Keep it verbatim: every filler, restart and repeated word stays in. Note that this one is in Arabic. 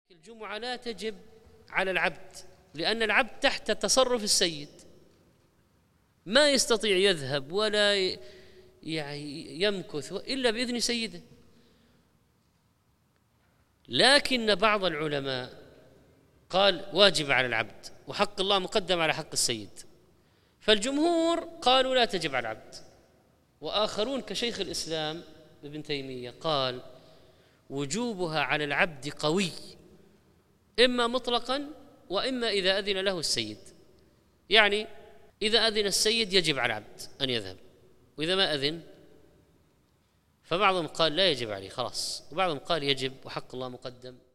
الجمعة لا تجب على العبد، لأن العبد تحت تصرف السيد، ما يستطيع يذهب ولا يعني يمكث إلا بإذن سيده. لكن بعض العلماء قال واجب على العبد وحق الله مقدم على حق السيد، فالجمهور قالوا لا تجب على العبد، وآخرون كشيخ الإسلام ابن تيمية قال وجوبها على العبد قوي، إما مطلقا وإما إذا أذن له السيد. يعني إذا أذن السيد يجب على العبد أن يذهب، وإذا ما أذن فبعضهم قال لا يجب عليه خلاص، وبعضهم قال يجب وحق الله مقدم